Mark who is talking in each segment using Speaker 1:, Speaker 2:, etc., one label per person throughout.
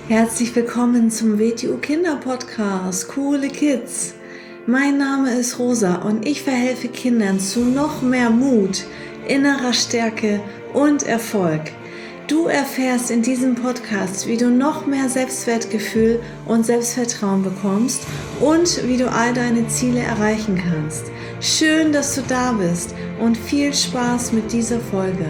Speaker 1: Herzlich willkommen zum WTU Kinder Podcast, Coole Kids. Mein Name ist Rosa und ich verhelfe Kindern zu noch mehr Mut, innerer Stärke und Erfolg. Du erfährst in diesem Podcast, wie du noch mehr Selbstwertgefühl und Selbstvertrauen bekommst und wie du all deine Ziele erreichen kannst. Schön, dass du da bist und viel Spaß mit dieser Folge.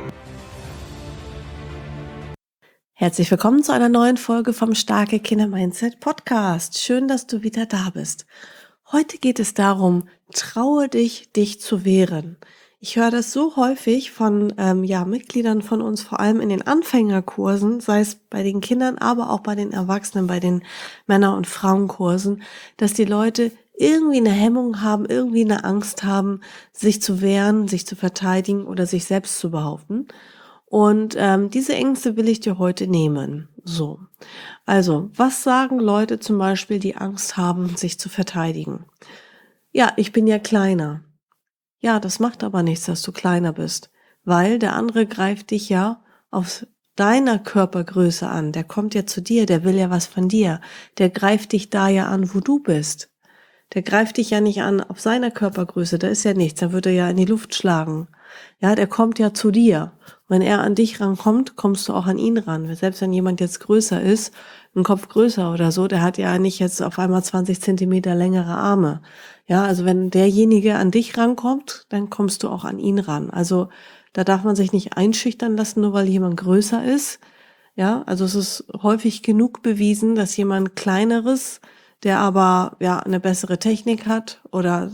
Speaker 1: Herzlich willkommen zu einer neuen Folge vom Starke Kinder Mindset Podcast. Schön, dass du wieder da bist. Heute geht es darum, traue dich, dich zu wehren. Ich höre das so häufig von Mitgliedern von uns, vor allem in den Anfängerkursen, sei es bei den Kindern, aber auch bei den Erwachsenen, bei den Männer- und Frauenkursen, dass die Leute irgendwie eine Hemmung haben, irgendwie eine Angst haben, sich zu wehren, sich zu verteidigen oder sich selbst zu behaupten. Und diese Ängste will ich dir heute nehmen. So, also, was sagen Leute zum Beispiel, die Angst haben, sich zu verteidigen? Ja, ich bin ja kleiner. Ja, das macht aber nichts, dass du kleiner bist, weil der andere greift dich ja aus deiner Körpergröße an. Der kommt ja zu dir, der will ja was von dir. Der greift dich da ja an, wo du bist. Der greift dich ja nicht an auf seiner Körpergröße, da ist ja nichts, da würde er ja in die Luft schlagen. Ja, der kommt ja zu dir. Wenn er an dich rankommt, kommst du auch an ihn ran. Selbst wenn jemand jetzt größer ist, ein Kopf größer oder so, der hat ja nicht jetzt auf einmal 20 Zentimeter längere Arme. Ja, also wenn derjenige an dich rankommt, dann kommst du auch an ihn ran. Also da darf man sich nicht einschüchtern lassen, nur weil jemand größer ist. Ja, also es ist häufig genug bewiesen, dass jemand Kleineres, der aber ja eine bessere Technik hat oder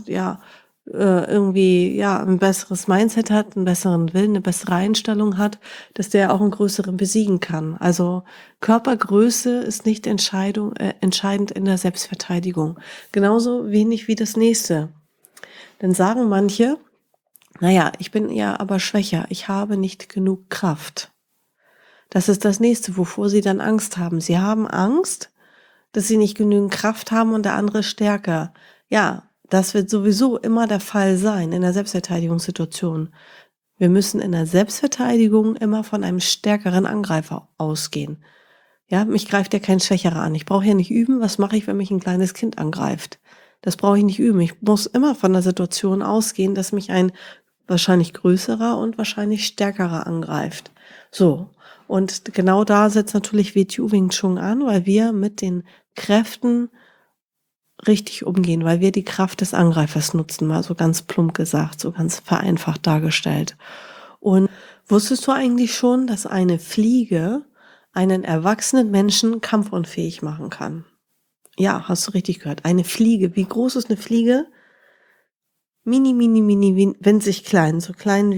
Speaker 1: irgendwie ein besseres Mindset hat, einen besseren Willen, eine bessere Einstellung hat, dass der auch einen größeren besiegen kann. Also Körpergröße ist nicht entscheidend in der Selbstverteidigung. Genauso wenig wie das nächste. Dann sagen manche, naja, ich bin ja aber schwächer, ich habe nicht genug Kraft. Das ist das nächste, wovor sie dann Angst haben. Sie haben Angst, dass sie nicht genügend Kraft haben und der andere ist stärker. Ja, das wird sowieso immer der Fall sein in der Selbstverteidigungssituation. Wir müssen in der Selbstverteidigung immer von einem stärkeren Angreifer ausgehen. Ja, mich greift ja kein Schwächerer an. Ich brauche ja nicht üben, was mache ich, wenn mich ein kleines Kind angreift. Das brauche ich nicht üben. Ich muss immer von der Situation ausgehen, dass mich ein wahrscheinlich größerer und wahrscheinlich stärkerer angreift. So, und genau da setzt natürlich WTU Wing Chun an, weil wir mit den Kräften richtig umgehen, weil wir die Kraft des Angreifers nutzen, mal so ganz plump gesagt, so ganz vereinfacht dargestellt. Und wusstest du eigentlich schon, dass eine Fliege einen erwachsenen Menschen kampfunfähig machen kann? Ja, hast du richtig gehört. Eine Fliege. Wie groß ist eine Fliege? Mini, mini, mini, winzig klein. So klein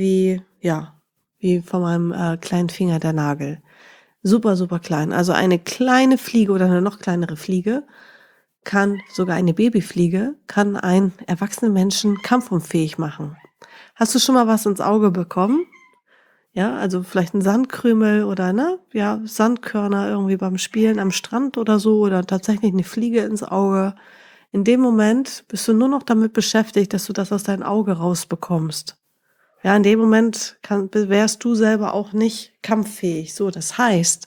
Speaker 1: wie von meinem kleinen Finger der Nagel. Super, super klein. Also eine kleine Fliege oder eine noch kleinere Fliege sogar eine Babyfliege, kann einen erwachsenen Menschen kampfunfähig machen. Hast du schon mal was ins Auge bekommen? Ja, also vielleicht ein Sandkrümel oder Sandkörner irgendwie beim Spielen am Strand oder so oder tatsächlich eine Fliege ins Auge. In dem Moment bist du nur noch damit beschäftigt, dass du das aus deinem Auge rausbekommst. Ja, in dem Moment wärst du selber auch nicht kampffähig. So, das heißt,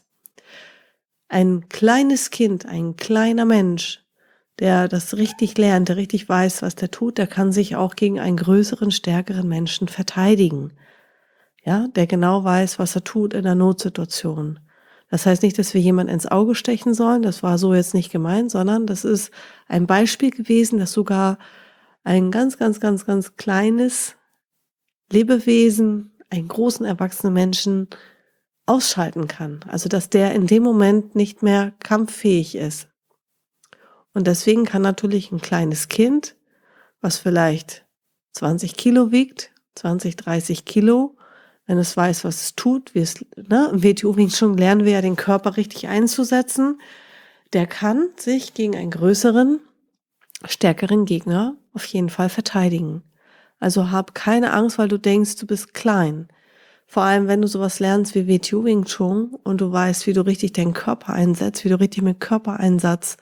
Speaker 1: ein kleines Kind, ein kleiner Mensch, der das richtig lernt, der richtig weiß, was der tut, der kann sich auch gegen einen größeren, stärkeren Menschen verteidigen. Ja, der genau weiß, was er tut in der Notsituation. Das heißt nicht, dass wir jemand ins Auge stechen sollen, das war so jetzt nicht gemeint, sondern das ist ein Beispiel gewesen, dass sogar ein ganz, ganz, ganz, ganz kleines Lebewesen einen großen erwachsenen Menschen ausschalten kann. Also, dass der in dem Moment nicht mehr kampffähig ist. Und deswegen kann natürlich ein kleines Kind, was vielleicht 20 Kilo wiegt, 20, 30 Kilo, wenn es weiß, was es tut, im WTU Wing Chun lernen wir ja, den Körper richtig einzusetzen, der kann sich gegen einen größeren, stärkeren Gegner auf jeden Fall verteidigen. Also hab keine Angst, weil du denkst, du bist klein. Vor allem, wenn du sowas lernst wie WTU Wing Chun und du weißt, wie du richtig deinen Körper einsetzt, wie du richtig mit Körpereinsatz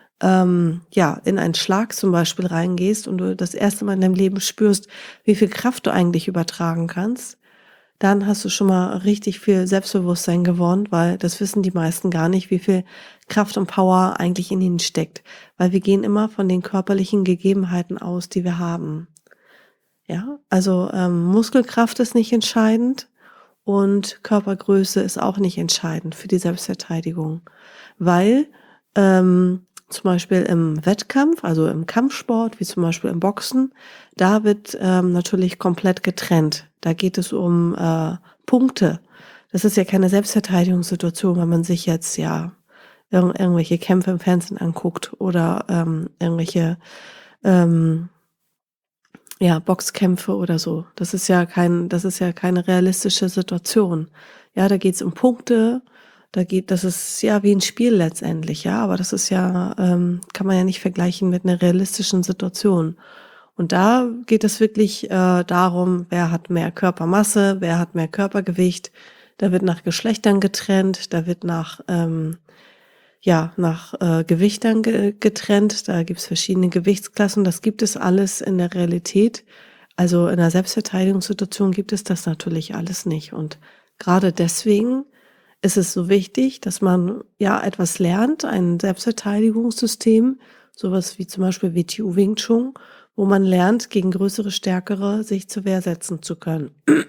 Speaker 1: in einen Schlag zum Beispiel reingehst und du das erste Mal in deinem Leben spürst, wie viel Kraft du eigentlich übertragen kannst, dann hast du schon mal richtig viel Selbstbewusstsein gewonnen, weil das wissen die meisten gar nicht, wie viel Kraft und Power eigentlich in ihnen steckt. Weil wir gehen immer von den körperlichen Gegebenheiten aus, die wir haben. Ja, also Muskelkraft ist nicht entscheidend und Körpergröße ist auch nicht entscheidend für die Selbstverteidigung, weil zum Beispiel im Wettkampf, also im Kampfsport, wie zum Beispiel im Boxen, da wird natürlich komplett getrennt. Da geht es um Punkte. Das ist ja keine Selbstverteidigungssituation, wenn man sich jetzt ja irgendwelche Kämpfe im Fernsehen anguckt oder irgendwelche ähm, ja, Boxkämpfe oder so. Das ist ja keine realistische Situation. Ja, da geht's um Punkte, das ist ja wie ein Spiel letztendlich, ja, aber das ist ja, kann man ja nicht vergleichen mit einer realistischen Situation. Und da geht es wirklich darum, wer hat mehr Körpermasse, wer hat mehr Körpergewicht. Da wird nach Geschlechtern getrennt, da wird nach Gewichtern getrennt. Da gibt's verschiedene Gewichtsklassen. Das gibt es alles in der Realität. Also in der Selbstverteidigungssituation gibt es das natürlich alles nicht. Und gerade deswegen ist es so wichtig, dass man ja etwas lernt, ein Selbstverteidigungssystem, sowas wie zum Beispiel WTU Wing Chun, wo man lernt, gegen größere, stärkere sich zur Wehr setzen zu können.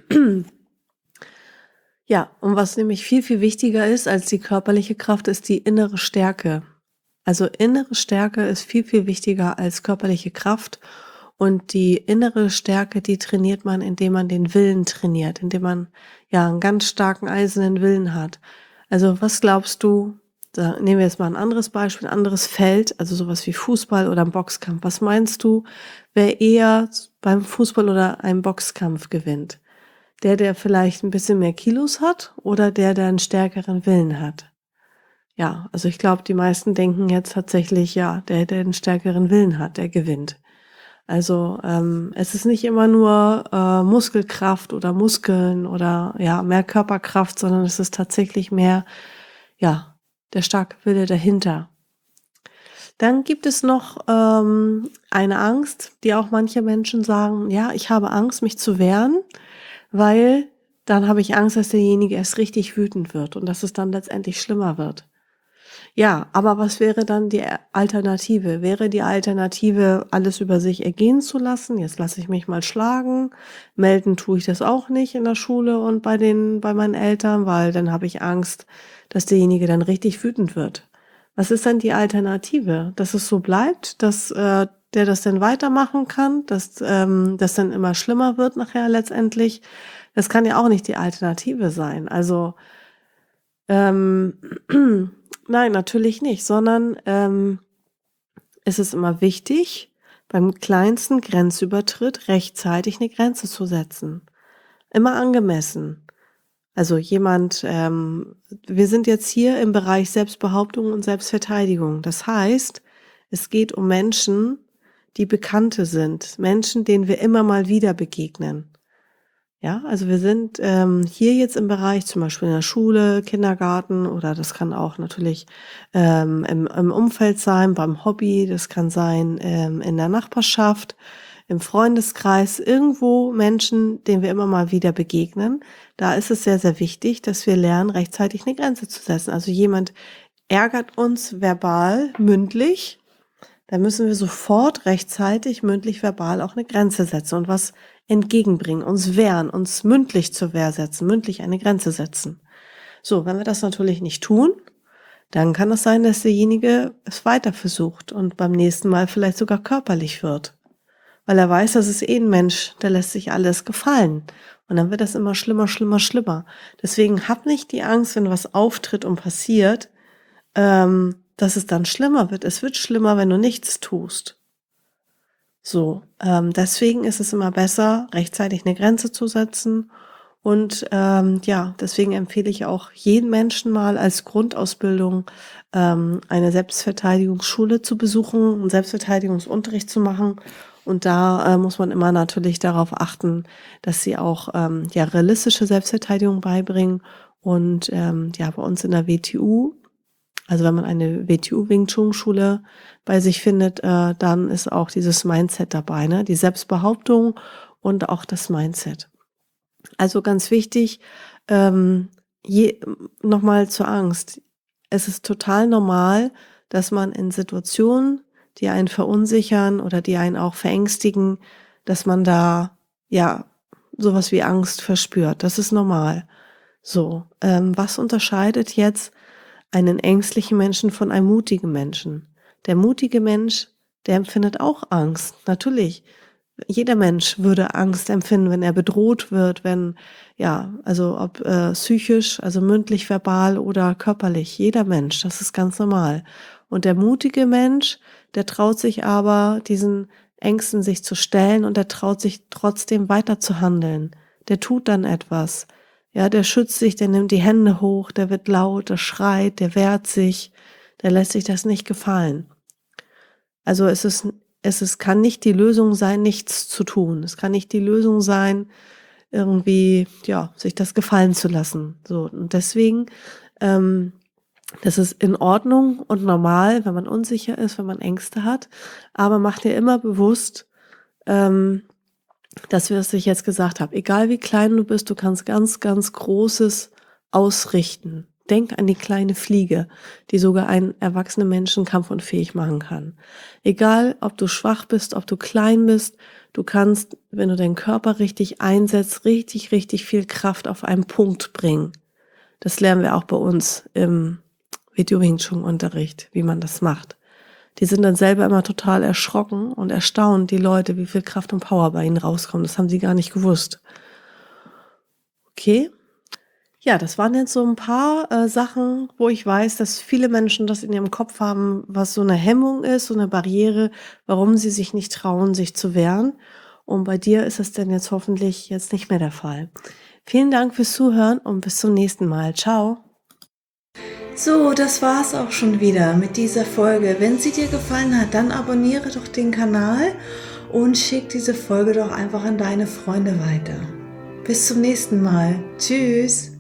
Speaker 1: Ja, und was nämlich viel, viel wichtiger ist als die körperliche Kraft, ist die innere Stärke. Also innere Stärke ist viel, viel wichtiger als körperliche Kraft. Und die innere Stärke, die trainiert man, indem man den Willen trainiert, indem man ja einen ganz starken eisernen Willen hat. Also was glaubst du, da nehmen wir jetzt mal ein anderes Beispiel, ein anderes Feld, also sowas wie Fußball oder ein Boxkampf. Was meinst du, wer eher beim Fußball oder einem Boxkampf gewinnt? Der vielleicht ein bisschen mehr Kilos hat oder der einen stärkeren Willen hat? Ja, also ich glaube, die meisten denken jetzt tatsächlich, ja, der einen stärkeren Willen hat, der gewinnt. Also es ist nicht immer nur Muskelkraft oder Muskeln oder ja, mehr Körperkraft, sondern es ist tatsächlich mehr, ja, der starke Wille dahinter. Dann gibt es noch eine Angst, die auch manche Menschen sagen, ja, ich habe Angst, mich zu wehren, weil dann habe ich Angst, dass derjenige erst richtig wütend wird und dass es dann letztendlich schlimmer wird. Ja, aber was wäre dann die Alternative? Wäre die Alternative, alles über sich ergehen zu lassen? Jetzt lasse ich mich mal schlagen. Melden tue ich das auch nicht in der Schule und bei meinen Eltern, weil dann habe ich Angst, dass derjenige dann richtig wütend wird. Was ist dann die Alternative? Dass es so bleibt, dass der das dann weitermachen kann, dass das dann immer schlimmer wird nachher letztendlich? Das kann ja auch nicht die Alternative sein. Also ähm, nein, natürlich nicht, sondern es ist immer wichtig, beim kleinsten Grenzübertritt rechtzeitig eine Grenze zu setzen. Immer angemessen. Also wir sind jetzt hier im Bereich Selbstbehauptung und Selbstverteidigung. Das heißt, es geht um Menschen, die Bekannte sind, Menschen, denen wir immer mal wieder begegnen. Ja, also wir sind hier jetzt im Bereich zum Beispiel in der Schule, Kindergarten oder das kann auch natürlich im Umfeld sein, beim Hobby, das kann sein in der Nachbarschaft, im Freundeskreis, irgendwo Menschen, denen wir immer mal wieder begegnen. Da ist es sehr, sehr wichtig, dass wir lernen, rechtzeitig eine Grenze zu setzen. Also jemand ärgert uns verbal, mündlich, dann müssen wir sofort rechtzeitig mündlich, verbal auch eine Grenze setzen und was entgegenbringen, uns wehren, uns mündlich zur Wehr setzen, mündlich eine Grenze setzen. So, wenn wir das natürlich nicht tun, dann kann es sein, dass derjenige es weiter versucht und beim nächsten Mal vielleicht sogar körperlich wird. Weil er weiß, das ist eh ein Mensch, der lässt sich alles gefallen. Und dann wird das immer schlimmer, schlimmer, schlimmer. Deswegen hab nicht die Angst, wenn was auftritt und passiert, dass es dann schlimmer wird. Es wird schlimmer, wenn du nichts tust. So, deswegen ist es immer besser, rechtzeitig eine Grenze zu setzen. Und ja, deswegen empfehle ich auch jeden Menschen mal als Grundausbildung eine Selbstverteidigungsschule zu besuchen, einen Selbstverteidigungsunterricht zu machen. Und da muss man immer natürlich darauf achten, dass sie auch ja realistische Selbstverteidigung beibringen. Und ja, bei uns in der WTU, also wenn man eine WTU Wing Chun Schule bei sich findet, dann ist auch dieses Mindset dabei, ne? Die Selbstbehauptung und auch das Mindset. Also ganz wichtig, ähm, je nochmal zur Angst. Es ist total normal, dass man in Situationen, die einen verunsichern oder die einen auch verängstigen, dass man da, ja, sowas wie Angst verspürt. Das ist normal. So, was unterscheidet jetzt einen ängstlichen Menschen von einem mutigen Menschen? Der mutige Mensch, der empfindet auch Angst, natürlich. Jeder Mensch würde Angst empfinden, wenn er bedroht wird, wenn, ja, also ob psychisch, also mündlich, verbal oder körperlich. Jeder Mensch, das ist ganz normal. Und der mutige Mensch, der traut sich aber, diesen Ängsten sich zu stellen und der traut sich trotzdem weiter zu handeln. Der tut dann etwas. Ja, der schützt sich, der nimmt die Hände hoch, der wird laut, der schreit, der wehrt sich, der lässt sich das nicht gefallen. Also kann nicht die Lösung sein, nichts zu tun. Es kann nicht die Lösung sein, irgendwie, ja, sich das gefallen zu lassen. So, und deswegen, ähm, das ist in Ordnung und normal, wenn man unsicher ist, wenn man Ängste hat. Aber mach dir immer bewusst, ähm, dass wir es ich jetzt gesagt habe, egal wie klein du bist, du kannst ganz, ganz Großes ausrichten. Denk an die kleine Fliege, die sogar einen erwachsenen Menschen kampfunfähig machen kann. Egal, ob du schwach bist, ob du klein bist, du kannst, wenn du deinen Körper richtig einsetzt, richtig, richtig viel Kraft auf einen Punkt bringen. Das lernen wir auch bei uns im Video Wing Chun Unterricht, wie man das macht. Die sind dann selber immer total erschrocken und erstaunt, die Leute, wie viel Kraft und Power bei ihnen rauskommt. Das haben sie gar nicht gewusst. Okay? Ja, das waren jetzt so ein paar Sachen, wo ich weiß, dass viele Menschen das in ihrem Kopf haben, was so eine Hemmung ist, so eine Barriere, warum sie sich nicht trauen, sich zu wehren. Und bei dir ist es denn jetzt hoffentlich jetzt nicht mehr der Fall. Vielen Dank fürs Zuhören und bis zum nächsten Mal. Ciao.
Speaker 2: So, das war's auch schon wieder mit dieser Folge. Wenn sie dir gefallen hat, dann abonniere doch den Kanal und schick diese Folge doch einfach an deine Freunde weiter. Bis zum nächsten Mal. Tschüss.